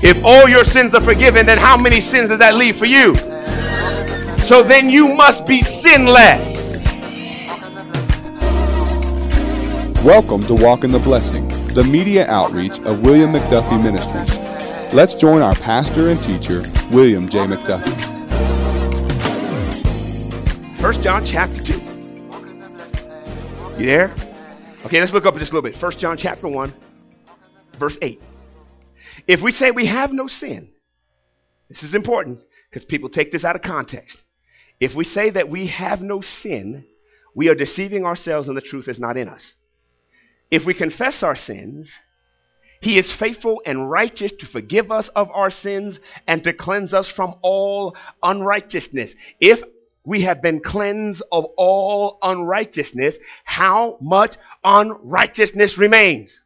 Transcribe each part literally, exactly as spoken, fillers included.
If all your sins are forgiven, then how many sins does that leave for you? So then you must be sinless. Welcome to Walk in the Blessing, the media outreach of William McDuffie Ministries. Let's join our pastor and teacher, William J. McDuffie. First John chapter two. You there? Okay, let's look up just a little bit. First John chapter one, verse eight. If we say we have no sin, this is important because people take this out of context. If we say that we have no sin, we are deceiving ourselves and the truth is not in us. If we confess our sins, he is faithful and righteous to forgive us of our sins and to cleanse us from all unrighteousness. If we have been cleansed of all unrighteousness, how much unrighteousness remains?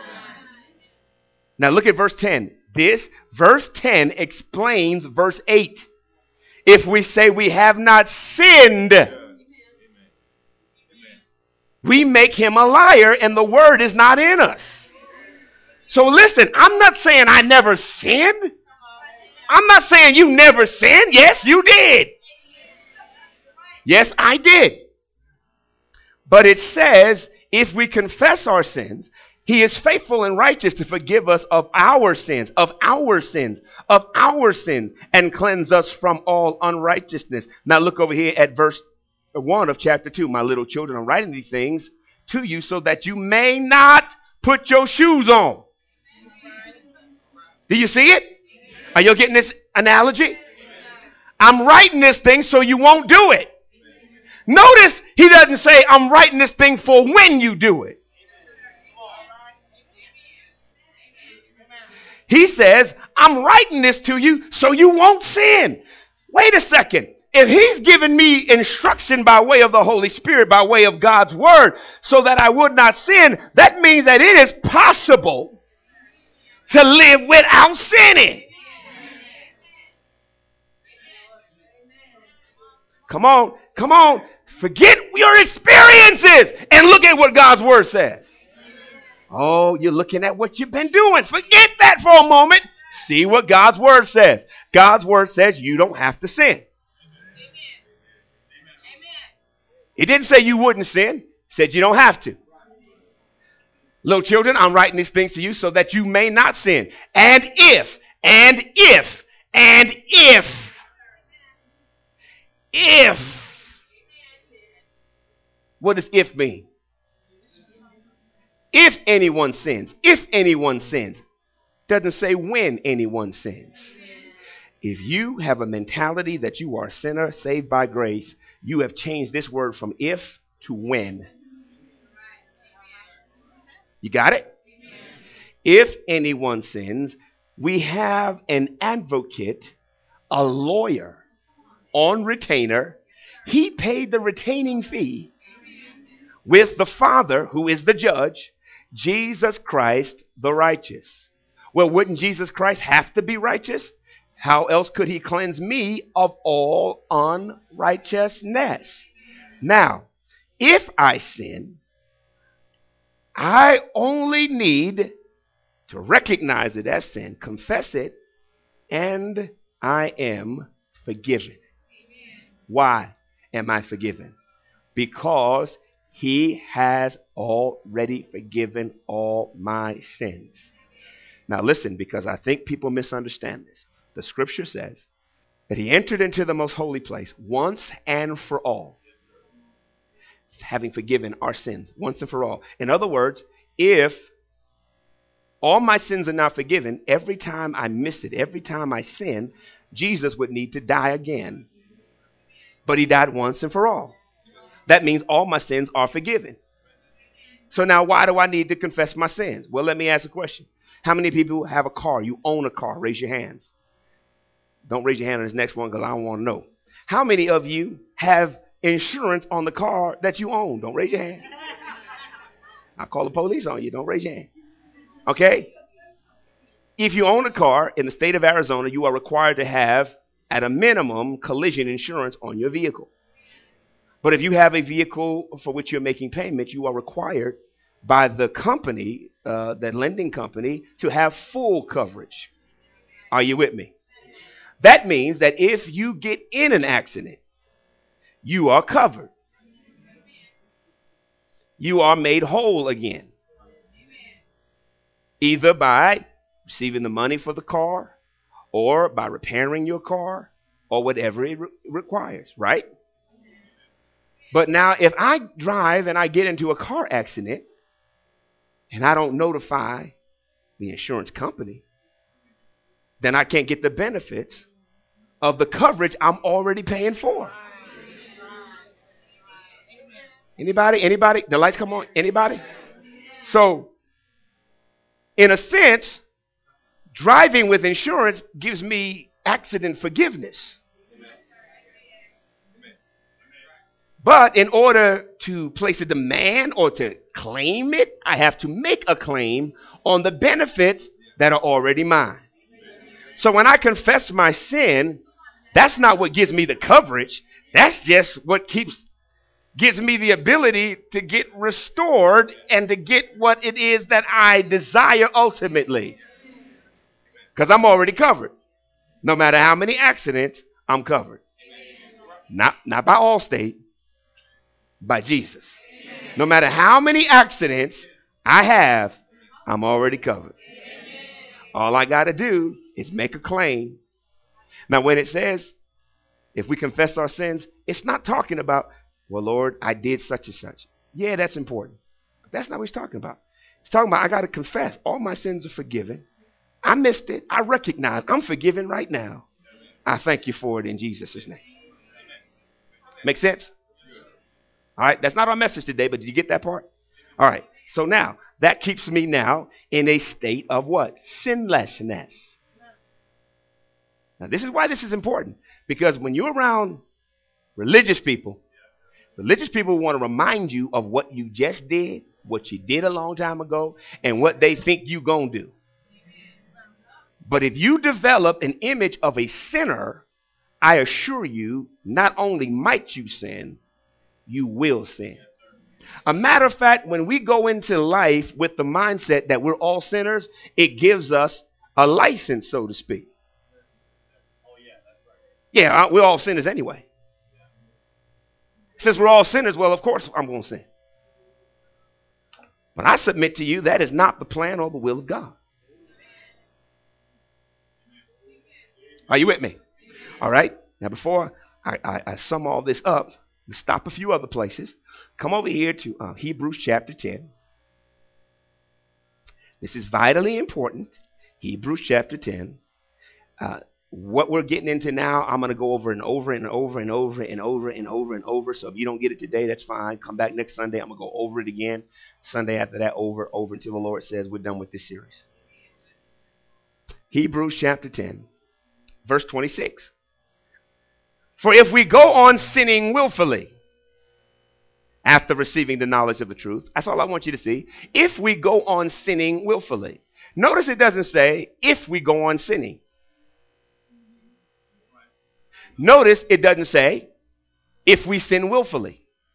Now look at verse ten. This, verse ten, explains verse eight. If we say we have not sinned, we make him a liar and the word is not in us. So listen, I'm not saying I never sinned. I'm not saying you never sinned. Yes, you did. Yes, I did. But it says if we confess our sins, he is faithful and righteous to forgive us of our sins, of our sins, of our sins, and cleanse us from all unrighteousness. Now look over here at verse one of chapter two. My little children, I'm writing these things to you so that you may not put your shoes on. Do you see it? Are you getting this analogy? I'm writing this thing so you won't do it. Notice he doesn't say I'm writing this thing for when you do it. He says, I'm writing this to you so you won't sin. Wait a second. If he's given me instruction by way of the Holy Spirit, by way of God's word, so that I would not sin, that means that it is possible to live without sinning. Come on, come on. Forget your experiences and look at what God's word says. Oh, you're looking at what you've been doing. Forget that for a moment. See what God's word says. God's word says you don't have to sin. He didn't say you wouldn't sin. He said you don't have to. Little children, I'm writing these things to you so that you may not sin. And if, and if, and if, if, what does if mean? If anyone sins, if anyone sins, doesn't say when anyone sins. If you have a mentality that you are a sinner saved by grace, you have changed this word from if to when. You got it? If anyone sins, we have an advocate, a lawyer on retainer. He paid the retaining fee with the Father, who is the judge, Jesus Christ, the righteous. Well, wouldn't Jesus Christ have to be righteous? How else could he cleanse me of all unrighteousness? Now, if I sin, I only need to recognize it as sin, confess it, and I am forgiven. Why am I forgiven? Because he has already forgiven all my sins. Now listen, because I think people misunderstand this. The scripture says that he entered into the most holy place once and for all, having forgiven our sins once and for all. In other words, if all my sins are not forgiven, every time I miss it, every time I sin, Jesus would need to die again. But he died once and for all. That means all my sins are forgiven. So now why do I need to confess my sins? Well, let me ask a question. How many people have a car? You own a car. Raise your hands. Don't raise your hand on this next one because I don't want to know. How many of you have insurance on the car that you own? Don't raise your hand. I'll call the police on you. Don't raise your hand. Okay? If you own a car in the state of Arizona, you are required to have, at a minimum, collision insurance on your vehicle. But if you have a vehicle for which you're making payments, you are required by the company, uh, that lending company, to have full coverage. Are you with me? That means that if you get in an accident, you are covered. You are made whole again. Either by receiving the money for the car or by repairing your car or whatever it re- requires, right? But now if I drive and I get into a car accident and I don't notify the insurance company, then I can't get the benefits of the coverage I'm already paying for. Anybody? Anybody? The lights come on. Anybody? So, in a sense, driving with insurance gives me accident forgiveness. But in order to place a demand or to claim it, I have to make a claim on the benefits that are already mine. So when I confess my sin, that's not what gives me the coverage. That's just what keeps gives me the ability to get restored and to get what it is that I desire ultimately. Because I'm already covered. No matter how many accidents, I'm covered. Not, not by Allstate, by Jesus. No matter how many accidents I have, I'm already covered. All I got to do is make a claim. Now, when it says, if we confess our sins, it's not talking about, well, Lord, I did such and such. Yeah, that's important. But that's not what he's talking about. He's talking about I got to confess. All my sins are forgiven. I missed it. I recognize I'm forgiven right now. I thank you for it in Jesus' name. Make sense? All right. That's not our message today, but did you get that part? All right. So now that keeps me now in a state of what? Sinlessness. Now, this is why this is important. Because when you're around religious people, religious people want to remind you of what you just did, what you did a long time ago, and what they think you're going to do. But if you develop an image of a sinner, I assure you, not only might you sin, you will sin. A matter of fact, when we go into life with the mindset that we're all sinners, it gives us a license, so to speak. Yeah, we're all sinners anyway. Since we're all sinners, well, of course I'm going to sin. But I submit to you that is not the plan or the will of God. Are you with me? All right. Now, before I, I, I sum all this up, let's stop a few other places. Come over here to uh, Hebrews chapter ten. This is vitally important. Hebrews chapter ten. Uh, what we're getting into now, I'm going to go over and over and over and over and over and over and over. So if you don't get it today, that's fine. Come back next Sunday. I'm going to go over it again. Sunday after that, over, over until the Lord says we're done with this series. Hebrews chapter ten, verse twenty-six. For if we go on sinning willfully after receiving the knowledge of the truth, that's all I want you to see. If we go on sinning willfully. Notice it doesn't say if we go on sinning. Notice it doesn't say if we sin willfully.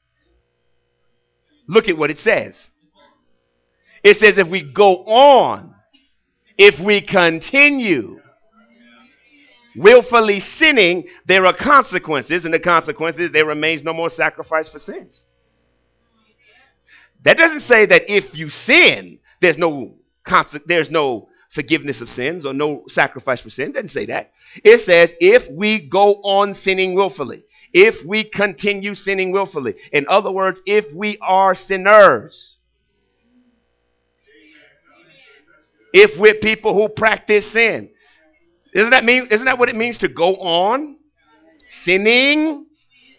Look at what it says. It says if we go on, if we continue willfully sinning, there are consequences, and the consequences, there remains no more sacrifice for sins. That doesn't say that if you sin, there's no conse- there's no forgiveness of sins or no sacrifice for sin. It doesn't say that. It says if we go on sinning willfully, if we continue sinning willfully. In other words, if we are sinners. If we're people who practice sin. Isn't that mean? Isn't that what it means to go on sinning?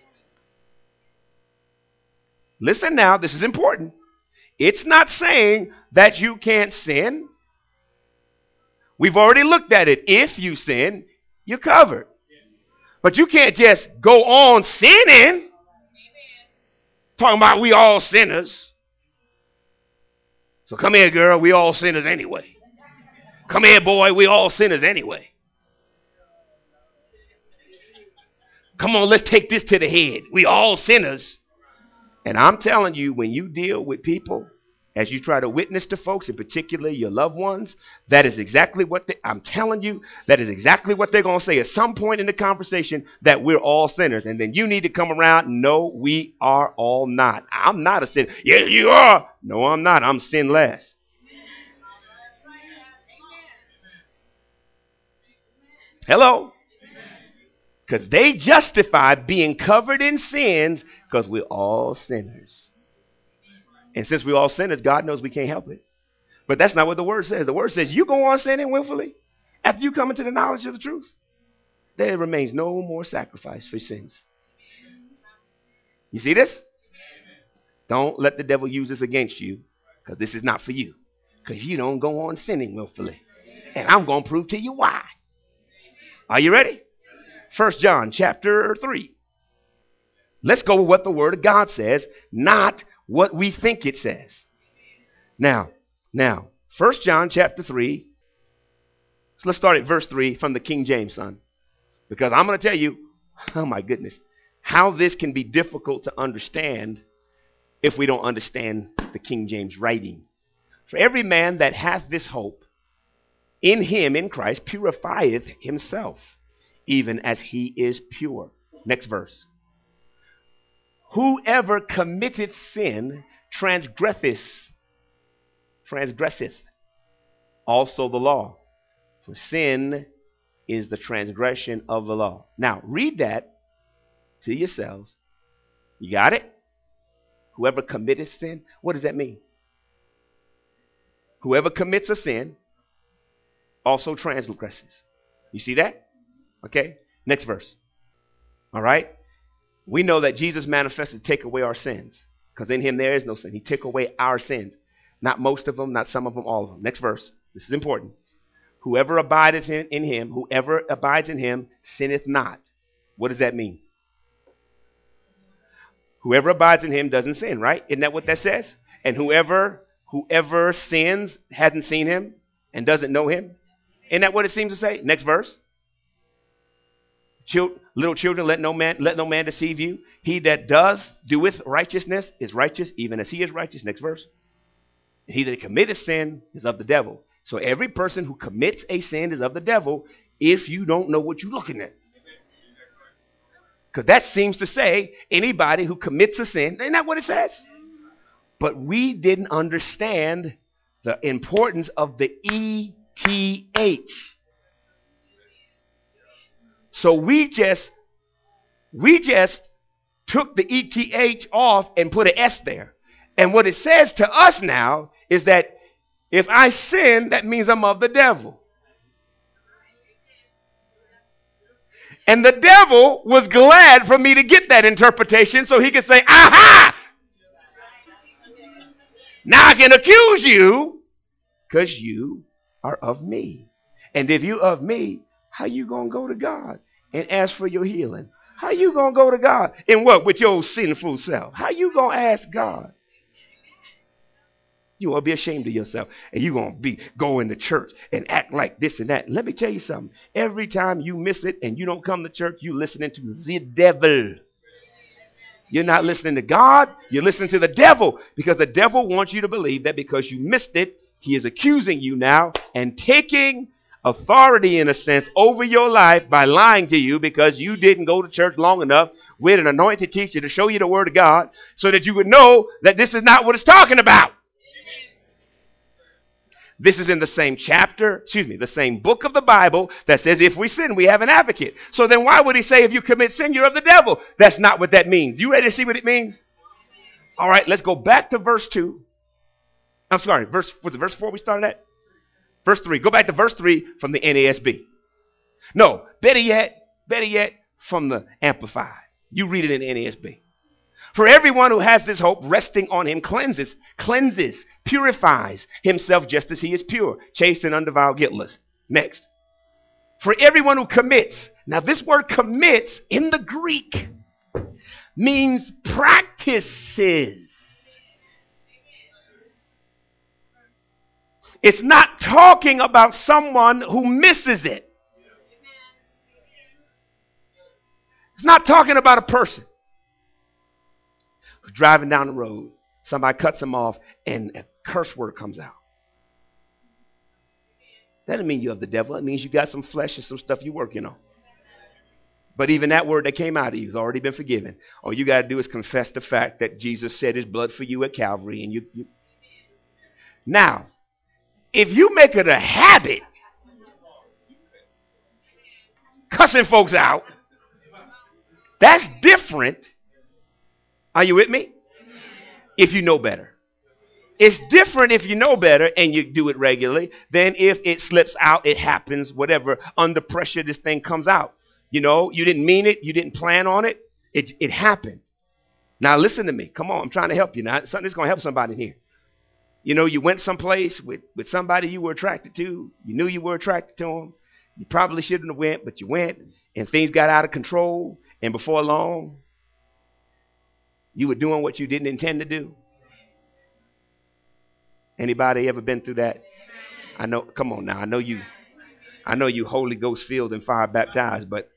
Listen now, this is important. It's not saying that you can't sin. We've already looked at it. If you sin, you're covered. But you can't just go on sinning. Talking about we all sinners. So come here, girl, we all sinners anyway. Come here, boy, we all sinners anyway. Come on, let's take this to the head. We all sinners. And I'm telling you, when you deal with people as you try to witness to folks, in particular your loved ones, that is exactly what they, I'm telling you, that is exactly what they're going to say at some point in the conversation, that we're all sinners. And then you need to come around, no, we are all not. I'm not a sinner. Yeah, you are. No, I'm not. I'm sinless. Hello? Because they justify being covered in sins because we're all sinners. And since we're all sinners, God knows we can't help it. But that's not what the word says. The word says you go on sinning willfully after you come into the knowledge of the truth. There remains no more sacrifice for sins. You see this? Don't let the devil use this against you, because this is not for you. Because you don't go on sinning willfully. And I'm going to prove to you why. Are you ready? First John chapter three. Let's go with what the word of God says, not what we think it says. Now, now, First John chapter three. So let's start at verse three from the King James, son. Because I'm going to tell you, oh my goodness, how this can be difficult to understand if we don't understand the King James writing. For every man that hath this hope in him, in Christ, purifieth himself, even as he is pure. Next verse. Whoever committeth sin transgresseth, transgresseth also the law. For sin is the transgression of the law. Now, read that to yourselves. You got it? Whoever committeth sin. What does that mean? Whoever commits a sin also transgresses. You see that? Okay. Next verse. All right. We know that Jesus manifested to take away our sins, because in him there is no sin. He took away our sins. Not most of them, not some of them, all of them. Next verse. This is important. Whoever abideth in, in him, whoever abides in him, sinneth not. What does that mean? Whoever abides in him doesn't sin, right? Isn't that what that says? And whoever whoever sins hasn't seen him and doesn't know him. Isn't that what it seems to say? Next verse. Chil- little children, let no man let no man deceive you. He that does doeth righteousness is righteous, even as he is righteous. Next verse. He that committeth sin is of the devil. So every person who commits a sin is of the devil if you don't know what you're looking at. Because that seems to say anybody who commits a sin. Ain't that what it says? But we didn't understand the importance of the E T H. So we just, we just took the E T H off and put an S there. And what it says to us now is that if I sin, that means I'm of the devil. And the devil was glad for me to get that interpretation so he could say, aha! Now I can accuse you because you are of me. And if you of me, how you going to go to God and ask for your healing? How you going to go to God? In what? With your sinful self. How you going to ask God? You ought to be ashamed of yourself. And you're going to be going to church and act like this and that. Let me tell you something. Every time you miss it and you don't come to church, you're listening to the devil. You're not listening to God. You're listening to the devil, because the devil wants you to believe that because you missed it, he is accusing you now and taking authority, in a sense, over your life by lying to you because you didn't go to church long enough with an anointed teacher to show you the word of God so that you would know that this is not what it's talking about. This is in the same chapter, excuse me, the same book of the Bible that says if we sin, we have an advocate. So then why would he say if you commit sin, you're of the devil? That's not what that means. You ready to see what it means? All right, let's go back to verse two. I'm sorry, verse was it verse four we started at? Verse three. Go back to verse three from the N A S B. No, better yet, better yet, from the Amplified. You read it in the N A S B. For everyone who has this hope resting on him cleanses, cleanses, purifies himself just as he is pure, chaste and undefiled, guiltless. Next. For everyone who commits. Now this word commits in the Greek means practices. It's not talking about someone who misses it. It's not talking about a person who's driving down the road. Somebody cuts him off and curse word comes out. That doesn't mean you're of the devil. It means you got some flesh and some stuff you're working on. But even that word that came out of you has already been forgiven. All you got to do is confess the fact that Jesus shed his blood for you at Calvary. And you, you. Now, if you make it a habit cussing folks out, that's different. Are you with me? If you know better. It's different if you know better and you do it regularly than if it slips out, it happens, whatever. Under pressure, this thing comes out. You know, you didn't mean it. You didn't plan on it. It, it happened. Now, listen to me. Come on. I'm trying to help you now. Something's going to help somebody here. You know, you went someplace with, with somebody you were attracted to. You knew you were attracted to them. You probably shouldn't have went, but you went, and things got out of control. And before long, you were doing what you didn't intend to do. Anybody ever been through that? I know. Come on now. I know you. I know you Holy Ghost filled and fire baptized, but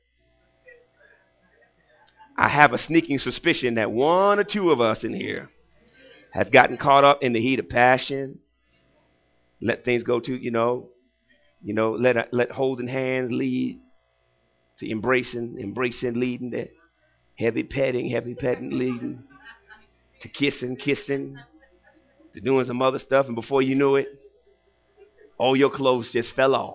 I have a sneaking suspicion that one or two of us in here has gotten caught up in the heat of passion. Let things go to, you know, you know, let let holding hands lead to embracing, embracing, leading to heavy petting, heavy petting, leading to kissing, kissing. To doing some other stuff, and before you knew it, all your clothes just fell off.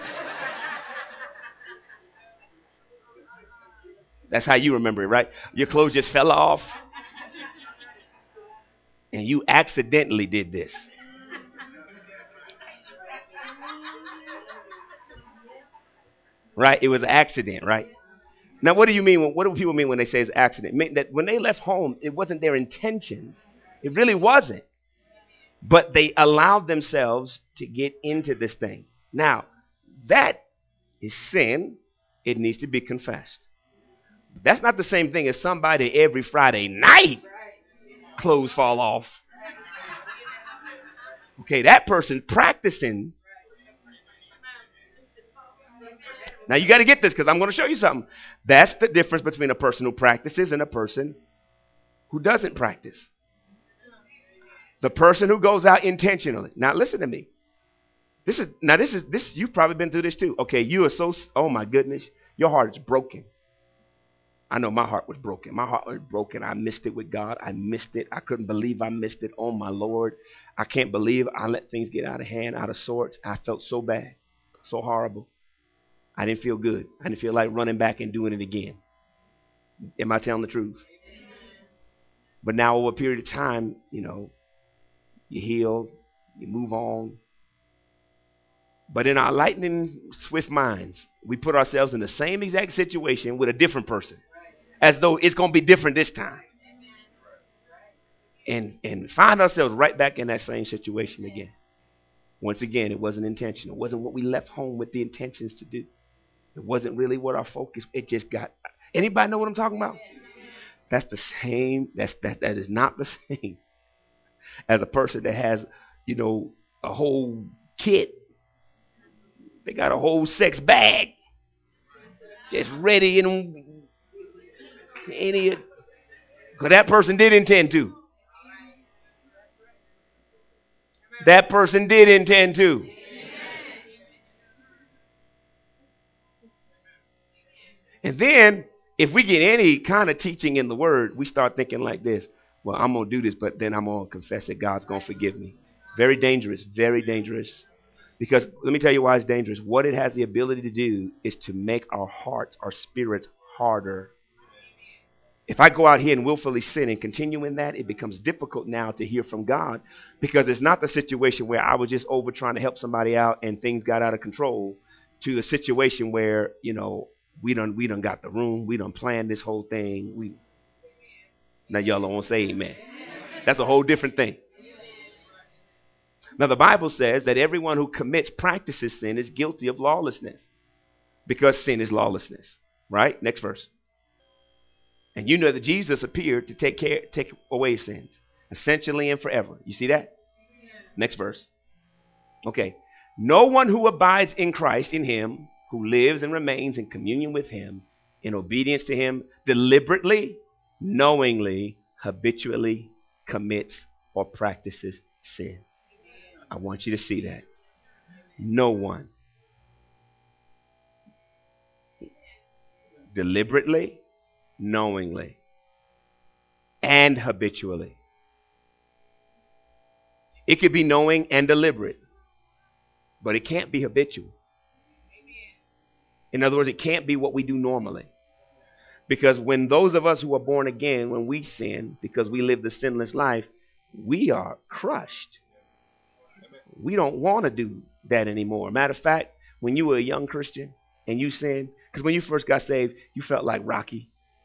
That's how you remember it, right? Your clothes just fell off, and you accidentally did this. Right? It was an accident, right? Now, what do you mean? What do people mean when they say it's an accident? It mean that when they left home, it wasn't their intentions. It really wasn't. But they allowed themselves to get into this thing. Now, that is sin. It needs to be confessed. That's not the same thing as somebody every Friday night clothes fall off. Okay, that person practicing. Now, you got to get this because I'm going to show you something. That's the difference between a person who practices and a person who doesn't practice. The person who goes out intentionally. Now listen to me. This is now this is this you've probably been through this too. Okay, you are so oh my goodness, your heart is broken. I know my heart was broken. My heart was broken. I missed it with God. I missed it. I couldn't believe I missed it. Oh my Lord. I can't believe I let things get out of hand, out of sorts. I felt so bad, so horrible. I didn't feel good. I didn't feel like running back and doing it again. Am I telling the truth? But now over a period of time, you know, you heal, you move on. But in our lightning swift minds, we put ourselves in the same exact situation with a different person, as though it's going to be different this time. And, and find ourselves right back in that same situation again. Once again, it wasn't intentional. It wasn't what we left home with the intentions to do. It wasn't really what our focus, it just got. Anybody know what I'm talking about? That's the same, that's, that, that is not the same as a person that has, you know, a whole kit. They got a whole sex bag just ready and any, because that person did intend to. That person did intend to. And then, if we get any kind of teaching in the Word, we start thinking like this. Well, I'm going to do this, but then I'm going to confess that God's going to forgive me. Very dangerous, very dangerous. Because let me tell you why it's dangerous. What it has the ability to do is to make our hearts, our spirits harder. If I go out here and willfully sin and continue in that, it becomes difficult now to hear from God, because it's not the situation where I was just over trying to help somebody out and things got out of control, to the situation where, you know, we done we done got the room, we done planned this whole thing. We now y'all don't want to say amen. That's a whole different thing. Now the Bible says that everyone who commits, practices sin is guilty of lawlessness, because sin is lawlessness. Right? Next verse. And you know that Jesus appeared to take care, take away sins, essentially and forever. You see that? Next verse. Okay. No one who abides in Christ, in him, who lives and remains in communion with him, in obedience to him, deliberately, knowingly, habitually commits or practices sin. I want you to see that. No one deliberately, knowingly, and habitually. It could be knowing and deliberate, but it can't be habitual. In other words, it can't be what we do normally. Because when those of us who are born again, when we sin, because we live the sinless life, we are crushed. We don't want to do that anymore. Matter of fact, when you were a young Christian and you sinned, because when you first got saved, you felt like Rocky.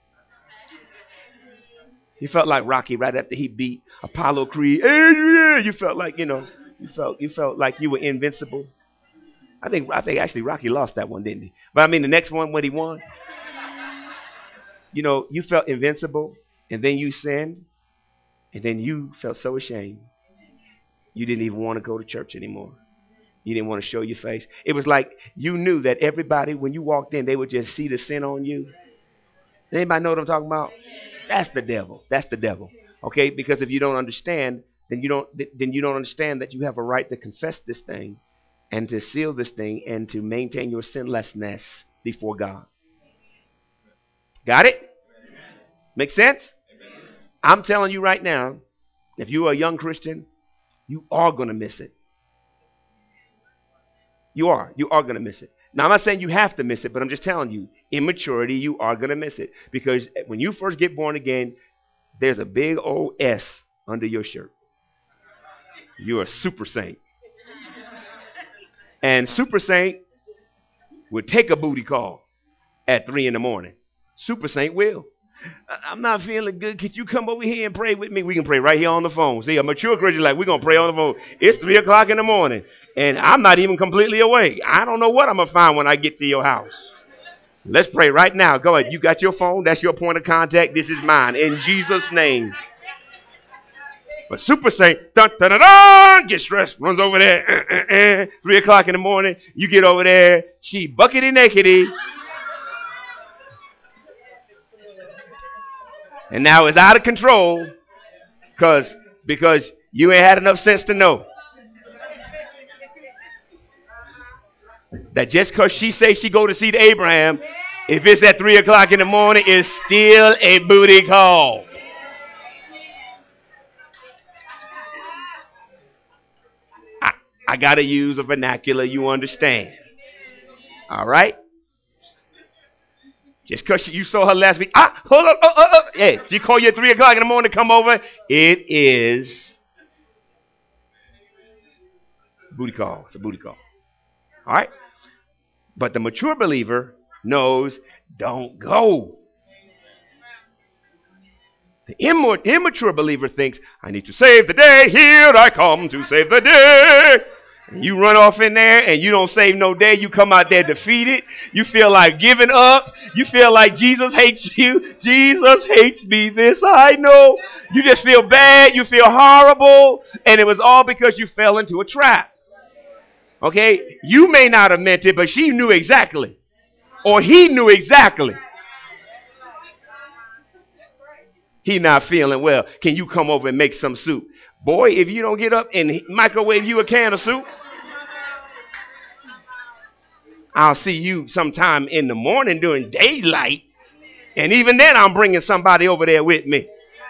You felt like Rocky right after he beat Apollo Creed. Adrian! You felt like, you know, you felt you felt like you were invincible. I think I think actually Rocky lost that one, didn't he? But I mean the next one when he won, you know, you felt invincible, and then you sinned, and then you felt so ashamed. You didn't even want to go to church anymore. You didn't want to show your face. It was like you knew that everybody, when you walked in, they would just see the sin on you. Anybody know what I'm talking about? That's the devil. That's the devil. Okay? Because if you don't understand, then you don't then you don't understand that you have a right to confess this thing and to seal this thing and to maintain your sinlessness before God. Got it? Make sense? I'm telling you right now, if you are a young Christian, you are going to miss it. You are. You are going to miss it. Now, I'm not saying you have to miss it, but I'm just telling you, immaturity, you are going to miss it. Because when you first get born again, there's a big old S under your shirt. You're a super saint. And super saint would take a booty call at three in the morning. Super saint will. I'm not feeling good. Could you come over here and pray with me? We can pray right here on the phone. See, a mature Christian like, we're going to pray on the phone. It's three o'clock in the morning, and I'm not even completely awake. I don't know what I'm going to find when I get to your house. Let's pray right now. Go ahead. You got your phone. That's your point of contact. This is mine. In Jesus' name. But super saint, dun, dun, dun, dun, get stressed, runs over there. Uh, uh, uh, three o'clock in the morning. You get over there. She buckety nakedy. And now it's out of control because because you ain't had enough sense to know that just because she say she go to see the Abraham, if it's at three o'clock in the morning, it's still a booty call. I, I got to use a vernacular you understand. All right? Just because you saw her last week. Ah, hold up. Oh, oh, oh. Hey, she called you at three o'clock in the morning to come over. It is booty call. It's a booty call. All right? But the mature believer knows, don't go. The imma- immature believer thinks, I need to save the day. Here I come to save the day. And you run off in there and you don't save no day. You come out there defeated. You feel like giving up. You feel like Jesus hates you. Jesus hates me. This I know. You just feel bad. You feel horrible. And it was all because you fell into a trap. Okay? You may not have meant it, but she knew exactly. Or he knew exactly. He not feeling well. Can you come over and make some soup? Boy, if you don't get up and microwave you a can of soup, I'll see you sometime in the morning during daylight. And even then, I'm bringing somebody over there with me.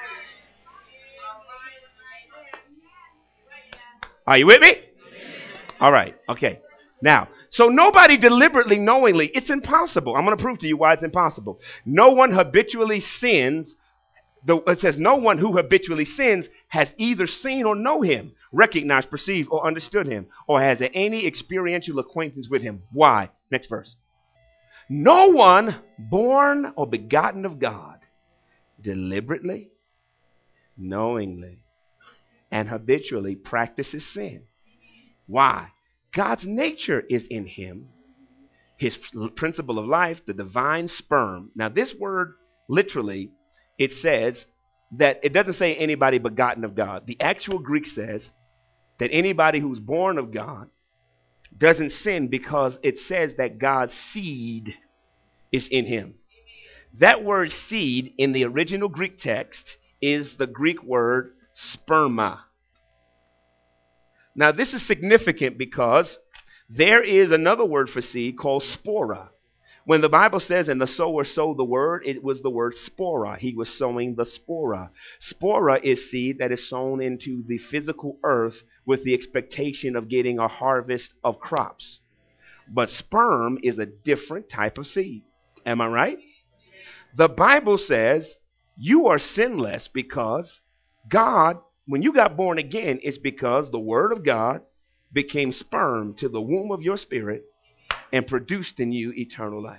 Are you with me? All right. Okay. Now, so nobody deliberately, knowingly, it's impossible. I'm going to prove to you why it's impossible. No one habitually sins. The, it says no one who habitually sins has either seen or know him, recognized, perceived, or understood him, or has any experiential acquaintance with him. Why? Next verse. No one born or begotten of God deliberately, knowingly, and habitually practices sin. Why? God's nature is in him, his principle of life, the divine sperm. Now this word literally, it says that it doesn't say anybody begotten of God. The actual Greek says that anybody who's born of God doesn't sin because it says that God's seed is in him. That word seed in the original Greek text is the Greek word sperma. Now, this is significant because there is another word for seed called spora. When the Bible says, and the sower sowed the word, it was the word spora. He was sowing the spora. Spora is seed that is sown into the physical earth with the expectation of getting a harvest of crops. But sperm is a different type of seed. Am I right? The Bible says you are sinless because God, when you got born again, it's because the word of God became sperm to the womb of your spirit and produced in you eternal life.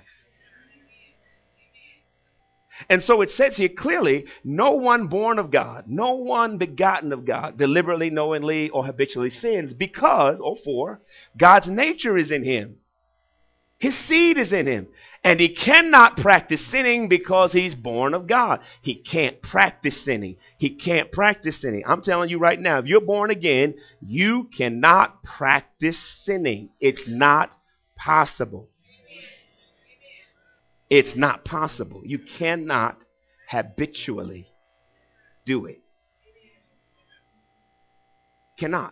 And so it says here clearly, no one born of God, no one begotten of God, deliberately, knowingly, or habitually sins because, or for, God's nature is in him. His seed is in him. And he cannot practice sinning because he's born of God. He can't practice sinning. He can't practice sinning. I'm telling you right now, if you're born again, you cannot practice sinning. It's not possible. It's not possible. You cannot habitually do it. Cannot.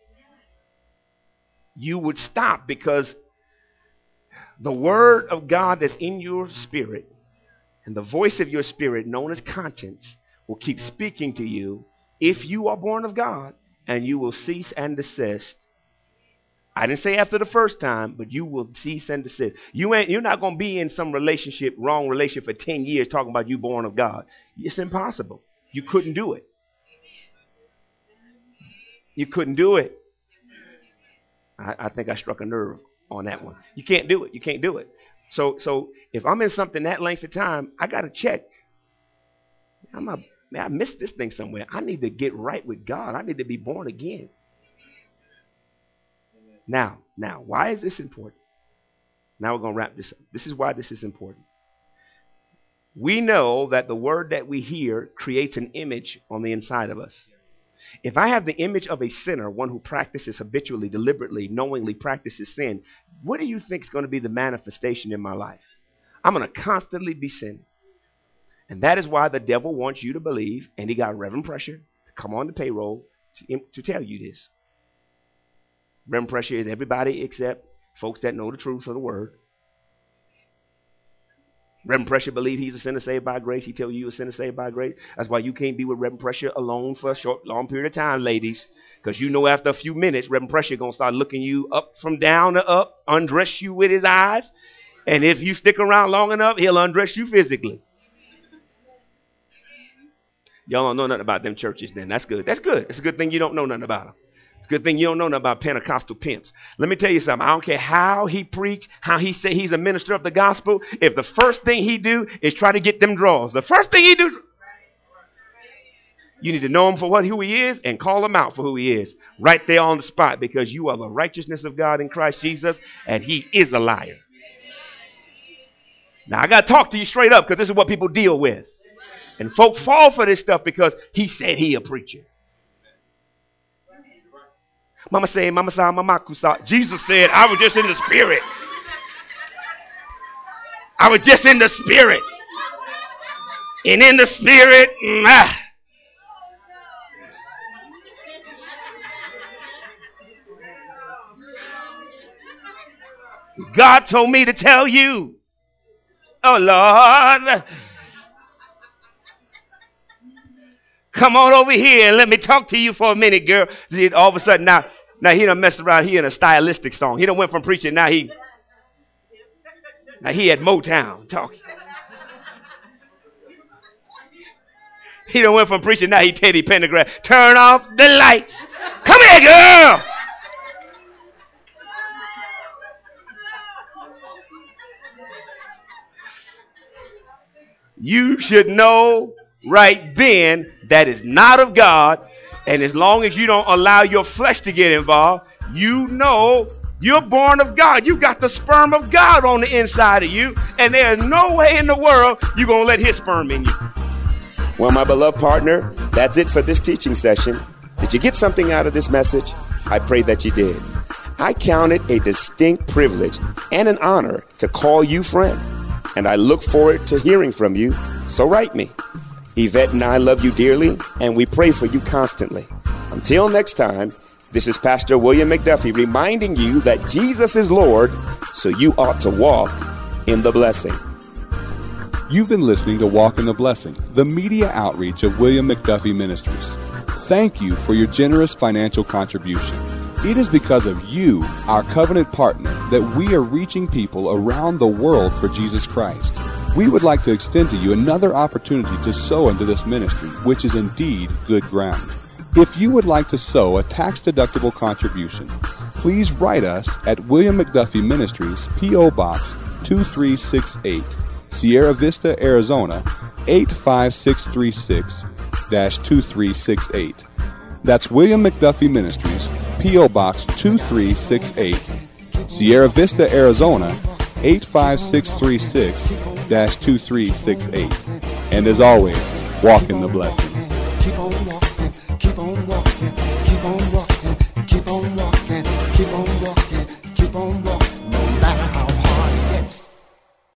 You would stop because the word of God that's in your spirit and the voice of your spirit, known as conscience, will keep speaking to you if you are born of God, and you will cease and desist. I didn't say after the first time, but you will cease and desist. You ain't, you're not going to be in some relationship, wrong relationship for ten years talking about you born of God. It's impossible. You couldn't do it. You couldn't do it. I, I think I struck a nerve on that one. You can't do it. You can't do it. So, so if I'm in something that length of time, I got to check. I'm a, man, I missed this thing somewhere. I need to get right with God. I need to be born again. Now, now, why is this important? Now we're going to wrap this up. This is why this is important. We know that the word that we hear creates an image on the inside of us. If I have the image of a sinner, one who practices habitually, deliberately, knowingly practices sin, what do you think is going to be the manifestation in my life? I'm going to constantly be sinning. And that is why the devil wants you to believe, and he got Reverend Pressure to come on the payroll to, to tell you this. Reverend Pressure is everybody except folks that know the truth of the word. Reverend Pressure believe he's a sinner saved by grace. He tell you you're a sinner saved by grace. That's why you can't be with Reverend Pressure alone for a short, long period of time, ladies. Because you know after a few minutes, Reverend Pressure going to start looking you up from down to up, undress you with his eyes. And if you stick around long enough, he'll undress you physically. Y'all don't know nothing about them churches then. That's good. That's good. It's a good thing you don't know nothing about them. It's a good thing you don't know nothing about Pentecostal pimps. Let me tell you something. I don't care how he preach, how he say he's a minister of the gospel. If the first thing he do is try to get them draws, the first thing he do, you need to know him for what who he is and call him out for who he is right there on the spot, because you are the righteousness of God in Christ Jesus, and he is a liar. Now I got to talk to you straight up because this is what people deal with, and folk fall for this stuff because he said he a preacher. Mama say, Mama sa, Mama kusa. Jesus said, I was just in the spirit. I was just in the spirit. And in the spirit, mm, ah. God told me to tell you. Oh, Lord. Come on over here and let me talk to you for a minute, girl. See, all of a sudden now, now he done messed around here in a stylistic song. He done went from preaching, now he, now he at Motown talking. He done went from preaching, now he Teddy Pendergrass. Turn off the lights. Come here, girl. You should know right then that is not of God, and as long as you don't allow your flesh to get involved, you know you're born of God. You got the sperm of God on the inside of you, and there's no way in the world you're going to let his sperm in you. Well, my beloved partner, that's it for this teaching session. Did you get something out of this message? I pray that you did. I count it a distinct privilege and an honor to call you friend, and I look forward to hearing from you, so write me. Yvette and I love you dearly, and we pray for you constantly. Until next time, This is Pastor William McDuffie reminding you that Jesus is Lord, so you ought to walk in the blessing. You've been listening to Walk in the Blessing, the media outreach of William McDuffie Ministries. Thank you for your generous financial contribution. It is because of you, our covenant partner, that we are reaching people around the world for Jesus Christ. We would like to extend to you another opportunity to sow into this ministry, which is indeed good ground. If you would like to sow a tax-deductible contribution, please write us at William McDuffie Ministries, P O. Box two three six eight, Sierra Vista, Arizona eight five six three six, two three six eight. That's William McDuffie Ministries, P O. Box two three six eight, Sierra Vista, Arizona eight five six three six, two three six eight. And as always, walk in the blessing. Keep on walking.